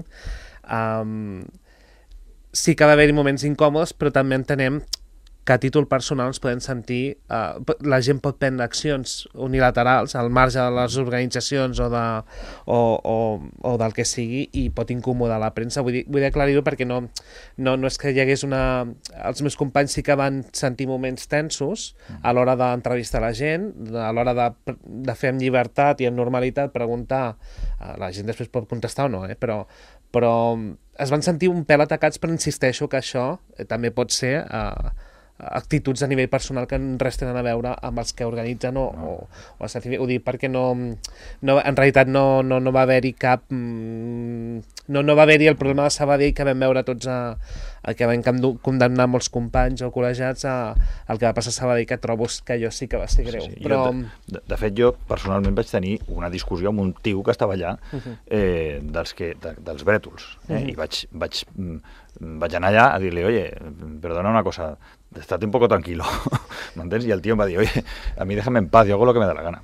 Um, sí que ha d'haver-hi moments incòmodes, però també entenem que a títol personal ens podem sentir... Uh, la gent pot prendre accions unilaterals al marge de les organitzacions o, de, o, o, o del que sigui, i pot incomodar la premsa. Vull dir, vull aclarir-ho perquè no, no, no és que hi hagués una... Els meus companys sí que van sentir moments tensos a l'hora d'entrevistar la gent, a l'hora de, de fer amb llibertat i amb normalitat, preguntar... Uh, la gent després pot contestar o no, eh? però, però es van sentir un pèl atacats, però insisteixo que això eh, també pot ser... Uh, actituds a nivell personal que res tenen a veure amb els que organitzen o, no. o, o ho dic perquè no, no en realitat no, no, no va haver-hi cap no, no va haver-hi el problema de Sabadell que vam veure tots a, a que vam condemnar molts companys o col·legiats a, al que va passar a Sabadell, que trobo que jo sí que va ser greu. Sí, sí. Però... de, de fet jo personalment vaig tenir una discussió amb un tio que estava allà uh-huh. eh, dels, que, de, dels brètols eh? uh-huh. i vaig, vaig, vaig anar allà a dir-li, oye, perdona una cosa, estate un poco tranquilo, ¿me entiendes? Y el tío me va a decir, oye, a mí déjame en paz, yo hago lo que me da la gana.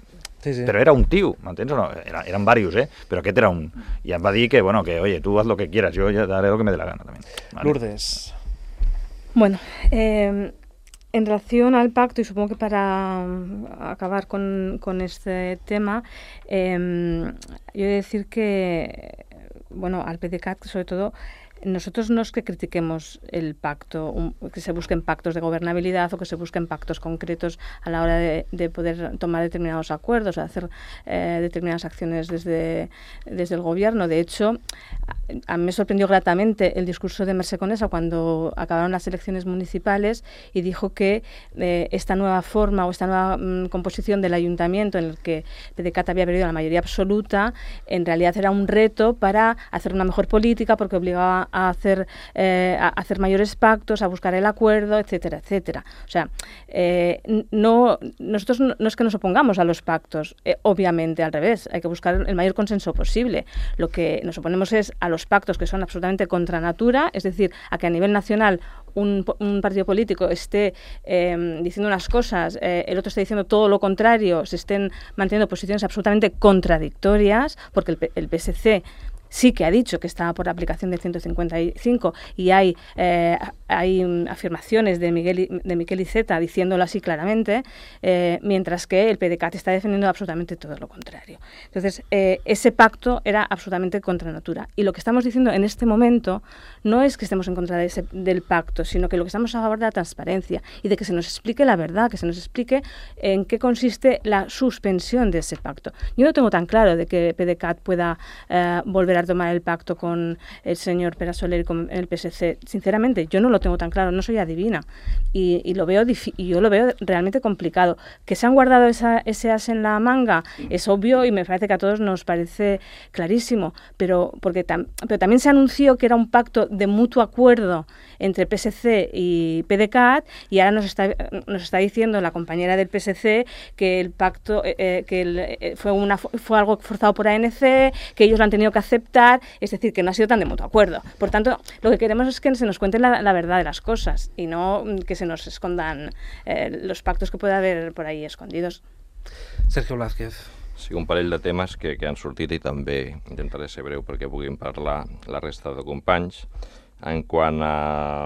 Sí, sí. Però era un tio, m'entens o no? Era, eren varios, eh? Però aquest era un. I em va dir que, bueno, que, oye, tú haz lo que quieras, yo ya haré lo que me dé la gana también. Vale. Lourdes. Bueno, eh, en relación al pacto, y supongo que para acabar con, con este tema, eh, yo he de decir que, bueno, al P D C A T, sobre todo, nosotros no es que critiquemos el pacto, un, que se busquen pactos de gobernabilidad o que se busquen pactos concretos a la hora de, de poder tomar determinados acuerdos, hacer eh, determinadas acciones desde, desde el gobierno. De hecho, a, a mí me sorprendió gratamente el discurso de Mercè Conesa cuando acabaron las elecciones municipales y dijo que eh, esta nueva forma o esta nueva mm, composición del ayuntamiento en el que P D C A T había perdido la mayoría absoluta, en realidad era un reto para hacer una mejor política porque obligaba a hacer, eh, a hacer mayores pactos, a buscar el acuerdo, etcétera, etcétera. O sea, eh, no, nosotros no, no es que nos opongamos a los pactos, eh, obviamente al revés, hay que buscar el mayor consenso posible. Lo que nos oponemos es a los pactos que son absolutamente contra natura, es decir, a que a nivel nacional un, un partido político esté eh, diciendo unas cosas, eh, el otro esté diciendo todo lo contrario, se estén manteniendo posiciones absolutamente contradictorias, porque el, el P S C sí que ha dicho que estaba por la aplicación del ciento cincuenta y cinco y hay, eh, hay afirmaciones de Miguel, de Miquel Iceta diciéndolo así claramente, eh, mientras que el P D C A T está defendiendo absolutamente todo lo contrario. Entonces, eh, ese pacto era absolutamente contra natura. Y lo que estamos diciendo en este momento no es que estemos en contra de ese, del pacto, sino que lo que estamos a favor de la transparencia y de que se nos explique la verdad, que se nos explique en qué consiste la suspensión de ese pacto. Yo no tengo tan claro de que P D C A T pueda eh, volver a tomar el pacto con el señor Pere Soler y con el P S C. Sinceramente, yo no lo tengo tan claro, no soy adivina y, y lo veo y yo lo veo realmente complicado. Que se han guardado esa, ese as en la manga es obvio y me parece que a todos nos parece clarísimo, pero, porque tam, pero también se anunció que era un pacto de mutuo acuerdo entre P S C y P D C A T y ahora nos está, nos está diciendo la compañera del P S C que el pacto eh, que el, eh, fue, una, fue algo forzado por A N C, que ellos lo han tenido que aceptar. Es decir, que no ha sido tan de mutuo acuerdo. Por tanto, lo que queremos es que se nos cuente la, la verdad de las cosas y no que se nos escondan eh, los pactos que pueda haver por ahí escondidos. Sergio Blázquez. Sí, un parell de temes que, que han sortit i també intentaré ser breu perquè puguin parlar la resta de companys. En quant a...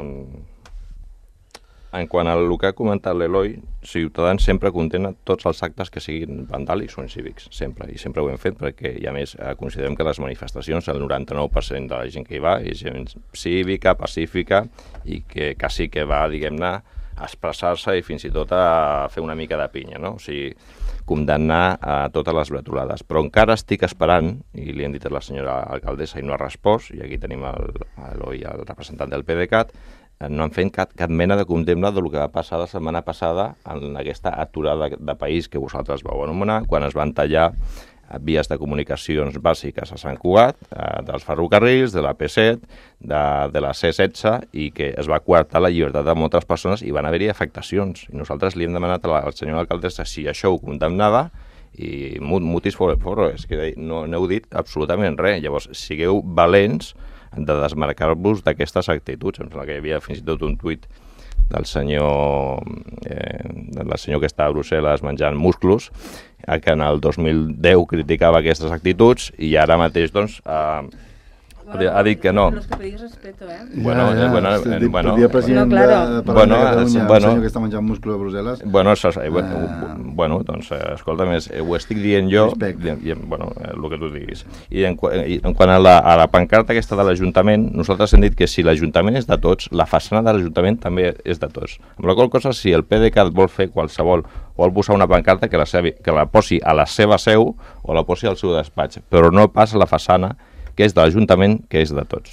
En quant al que ha comentat l'Eloi, Ciutadans sempre condena tots els actes que siguin vandàlics o incívics, sempre, i sempre ho hem fet perquè, i a més, considerem que les manifestacions, el noranta-nou per cent de la gent que hi va és gent cívica, pacífica, i que quasi que va, diguem-ne, a expressar-se i fins i tot a fer una mica de pinya, no? O sigui, condemnar a totes les bretolades. Però encara estic esperant, i li hem dit a la senyora alcaldessa i no ha respost, i aquí tenim l'Eloi, el representant del P D C A T, no han fet cap, cap mena de condemna del que va passar la setmana passada en aquesta aturada de país que vosaltres vau anomenar, quan es van tallar vies de comunicacions bàsiques a Sant Cugat, eh, dels ferrocarrils, de la P set, de, de la C setze, i que es va coartar la llibertat de moltes persones i van haver-hi afectacions. I nosaltres li hem demanat a la, al senyor alcaldessa si això ho condemnava, i mutis for, for és que no, no heu dit absolutament res. Llavors, sigueu valents de desmarcar-vos d'aquestes actituds. Em sembla que hi havia fins i tot un tuit del senyor, eh, del senyor que està a Brussel·les menjant musclos, eh, que en el dos mil deu criticava aquestes actituds i ara mateix, doncs, eh, ha dit que no. Los que pedís respeto, eh? Bueno, ja, ja. bueno, el, el, bueno, el dia president no, claro. de, bueno, de Catalunya, bueno, el senyor que està menjant músculo a Brussel·les. Bueno, això, eh, bueno, uh, bueno, doncs, eh, escolta més, eh, ho estic dient jo, respecte. i, i, bueno, eh, el que tu diguis. I en, i en quant a la, a la pancarta aquesta de l'Ajuntament, nosaltres hem dit que si l'Ajuntament és de tots, la façana de l'Ajuntament també és de tots. Amb la qual cosa, si el P D C A T vol fer qualsevol, vol posar una pancarta que la, sevi, que la posi a la seva seu o la posi al seu despatx, però no pas a la façana que és de l'Ajuntament, que és de tots.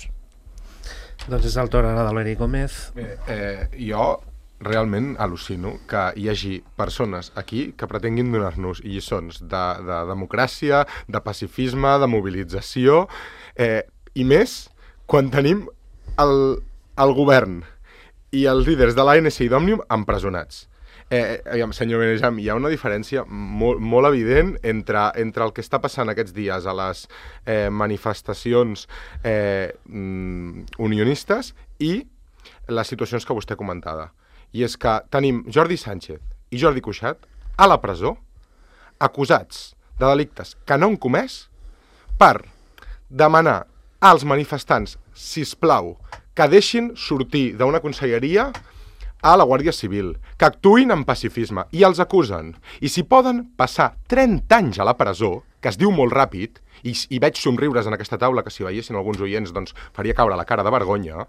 Doncs és el torn ara de l'Eric Gómez. Bé, eh, jo realment al·lucino que hi hagi persones aquí que pretenguin donar-nos lliçons de, de democràcia, de pacifisme, de mobilització, eh, i més quan tenim el, el govern i els líders de l'A N C i d'Òmnium empresonats. Eh, senyor Benejam, hi ha una diferència molt, molt evident entre, entre el que està passant aquests dies a les eh, manifestacions eh, unionistes i les situacions que vostè comentava. I és que tenim Jordi Sánchez i Jordi Cuixart a la presó acusats de delictes que no han comès per demanar als manifestants, sisplau, que deixin sortir d'una conselleria a la Guàrdia Civil, que actuïn amb pacifisme, i els acusen. I si poden passar trenta anys a la presó, que es diu molt ràpid, i, i veig somriures en aquesta taula, que si veiessin alguns oients doncs faria caure la cara de vergonya,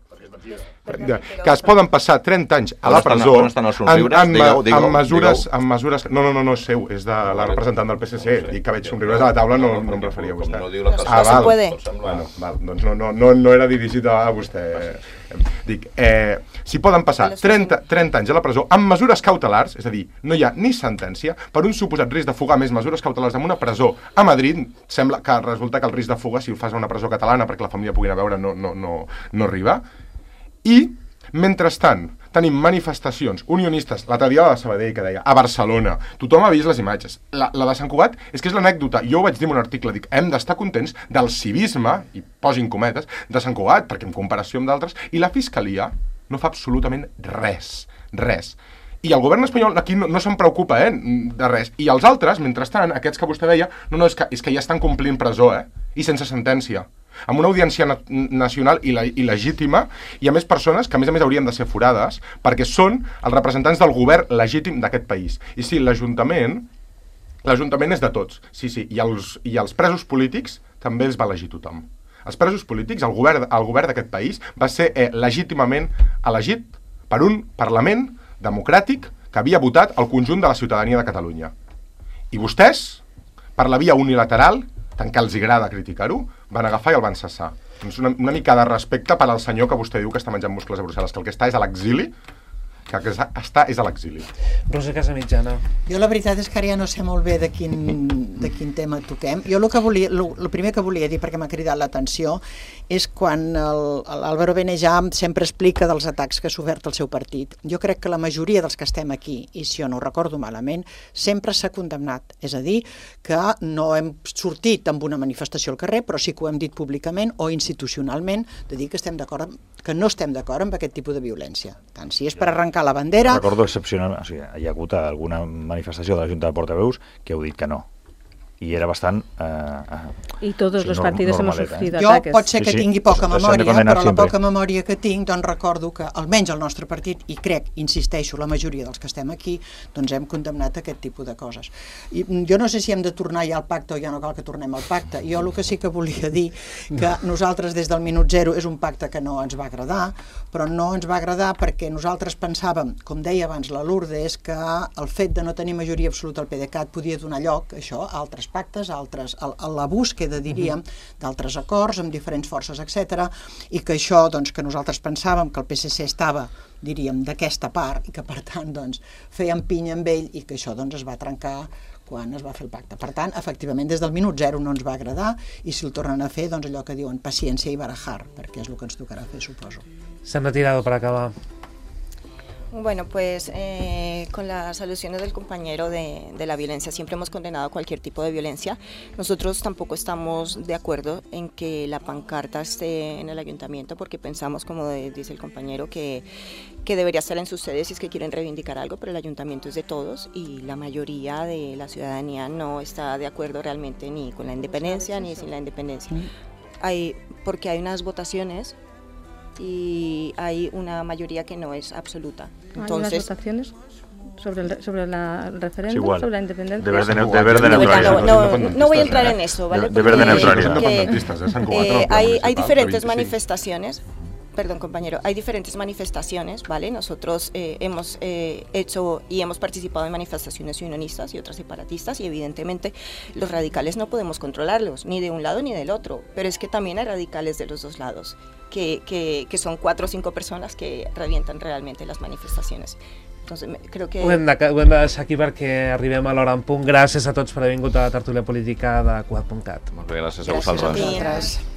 que es poden passar trenta anys a la presó en, en, en, mesures, en mesures... No, no, no, no és seu, és de la representant del P S C. Dic que veig somriures a la taula, no, no em referia a vostè. Ah, val. Bueno, val. Doncs no, no, no, no era dirigit a vostè. Dic, eh, si poden passar trenta, trenta anys a la presó amb mesures cautelars, és a dir, no hi ha ni sentència, per un suposat risc de fuga, més mesures cautelars en una presó a Madrid, sembla que resulta que el risc de fuga, si ho fas a una presó catalana perquè la família pugui anar a veure, no, no, no, no arriba. I, mentrestant, tenim manifestacions unionistes, l'altre dia la de Sabadell que deia, a Barcelona, tothom ha vist les imatges. La, la de Sant Cugat és que és l'anècdota, jo ho vaig dir en un article, dic, hem d'estar contents del civisme, i posin cometes, de Sant Cugat, perquè en comparació amb d'altres, i la Fiscalia no fa absolutament res, res. I el govern espanyol aquí no, no se'n preocupa, eh, de res. I els altres, mentrestant, aquests que vostè deia, no, no, és que, és que ja estan complint presó, eh, i sense sentència, amb una audiència na nacional il·legítima, i a més persones que a més a més haurien de ser forades, perquè són els representants del govern legítim d'aquest país. I sí, l'Ajuntament, l'Ajuntament és de tots, sí, sí, i els, i els presos polítics també els va elegir tothom. Els presos polítics, el govern, el govern d'aquest país, va ser eh, legítimament elegit per un Parlament democràtic que havia votat el conjunt de la ciutadania de Catalunya. I vostès, per la via unilateral, tant que els agrada criticar-ho, van agafar i el van cessar. Doncs una, una mica de respecte per al senyor que vostè diu que està menjant muscles a Brussel·les, que el que està és a l'exili, que el que està és a l'exili. Roser Casamitjana. Jo la veritat és que ara ja no sé molt bé de quin, de quin tema toquem. Jo el, que volia, el, el primer que volia dir, perquè m'ha cridat l'atenció, és quan l'Álvaro Benejam sempre explica dels atacs que ha sofert el seu partit. Jo crec que la majoria dels que estem aquí, i si jo no ho recordo malament, sempre s'ha condemnat. És a dir, que no hem sortit amb una manifestació al carrer, però sí que ho hem dit públicament o institucionalment, de dir que estem d'acord, que no estem d'acord amb aquest tipus de violència. Tant si és per arrencar la bandera... Recordo excepcionalment, o sigui, hi ha hagut alguna manifestació de la Junta de Portaveus que heu dit que no. I era bastant... Eh, I tots o sigui, els partits hemos eh? sufrido jo ataques. pot ser que sí, sí. tingui poca S'han memòria, però la sempre. poca memòria que tinc, doncs recordo que almenys el nostre partit, i crec, insisteixo, la majoria dels que estem aquí, doncs hem condemnat aquest tipus de coses. I jo no sé si hem de tornar ja al pacte o ja no cal que tornem al pacte. Jo el que sí que volia dir, que nosaltres des del minut zero és un pacte que no ens va agradar, però no ens va agradar perquè nosaltres pensàvem, com deia abans la Lourdes, que el fet de no tenir majoria absoluta al PDeCAT podia donar lloc, això, a altres pactes, a altres a la búsqueda, diríem, d'altres acords amb diferents forces, etcètera, i que això, doncs, que nosaltres pensàvem que el P S C estava, diríem, d'aquesta part, i que, per tant, doncs, fèiem pinya amb ell, i que això, doncs, es va trencar quan es va fer el pacte. Per tant, efectivament, des del minut zero no ens va agradar, i si el tornen a fer, doncs allò que diuen paciència i barajar, perquè és el que ens tocarà fer, suposo. S'han retirado per acabar. Bueno, pues eh, con las alusiones del compañero de, de la violencia, siempre hemos condenado cualquier tipo de violencia. Nosotros tampoco estamos de acuerdo en que la pancarta esté en el ayuntamiento, porque pensamos, como de, dice el compañero, que, que debería estar en sus sedes si es que quieren reivindicar algo, pero el ayuntamiento es de todos y la mayoría de la ciudadanía no está de acuerdo realmente ni con la independencia ni sin la independencia. Hay, porque hay unas votaciones y hay una mayoría que no es absoluta. Entonces, ¿hay unas votaciones sobre el, sobre la, el referéndum, igual, sobre la independencia? De verde, de verde neutralidad. No, no, no voy a entrar en eso, ¿vale? De, de verde neutralidad. Eh, hay, hay diferentes manifestaciones. Perdón, compañero, hay diferentes manifestaciones, ¿vale? Nosotros eh, hemos eh, hecho y hemos participado en manifestaciones unionistas y otras separatistas y evidentemente los radicales no podemos controlarlos, ni de un lado ni del otro, pero es que también hay radicales de los dos lados, que, que, que son cuatro o cinco personas que revientan realmente las manifestaciones. Entonces, creo que... Ho hem, de, ho hem de deixar aquí perquè arribem a l'hora en punt. Gràcies a tots per haver vingut a la tertúlia política de Cugat punt cat. Molt bé, gràcies a vosaltres. Gràcies a vosaltres.